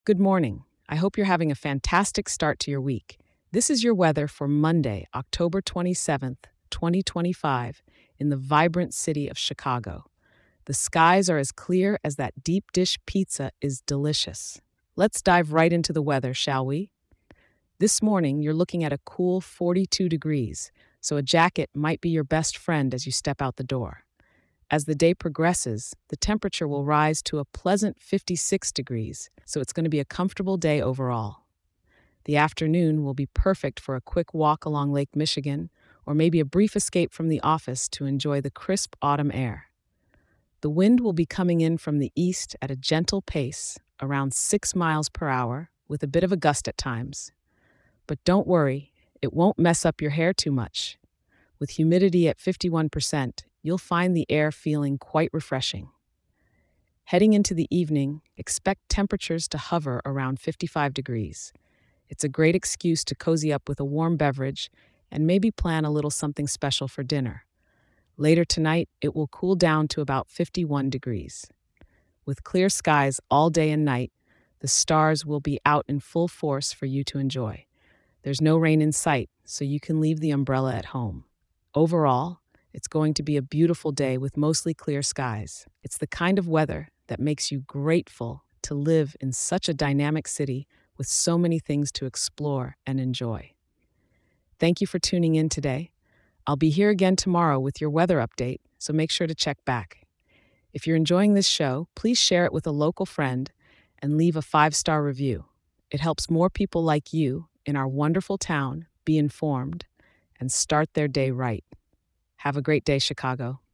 Good morning. I hope you're having a fantastic start to your week. This is your weather for Monday, October 27th, 2025, in the vibrant city of Chicago. The skies are as clear as that deep dish pizza is delicious. Let's dive right into the weather, shall we? This morning, you're looking at a cool 42 degrees, so a jacket might be your best friend as you step out the door. As the day progresses, the temperature will rise to a pleasant 56 degrees, so it's going to be a comfortable day overall. The afternoon will be perfect for a quick walk along Lake Michigan or maybe a brief escape from the office to enjoy the crisp autumn air. The wind will be coming in from the east at a gentle pace, around 6 miles per hour, with a bit of a gust at times. But don't worry, it won't mess up your hair too much. With humidity at 51%, you'll find the air feeling quite refreshing. Heading into the evening, expect temperatures to hover around 55 degrees. It's a great excuse to cozy up with a warm beverage and maybe plan a little something special for dinner. Later tonight, it will cool down to about 51 degrees. With clear skies all day and night, the stars will be out in full force for you to enjoy. There's no rain in sight, so you can leave the umbrella at home. Overall, it's going to be a beautiful day with mostly clear skies. It's the kind of weather that makes you grateful to live in such a dynamic city with so many things to explore and enjoy. Thank you for tuning in today. I'll be here again tomorrow with your weather update, so make sure to check back. If you're enjoying this show, please share it with a local friend and leave a 5-star review. It helps more people like you in our wonderful town be informed and start their day right. Have a great day, Chicago.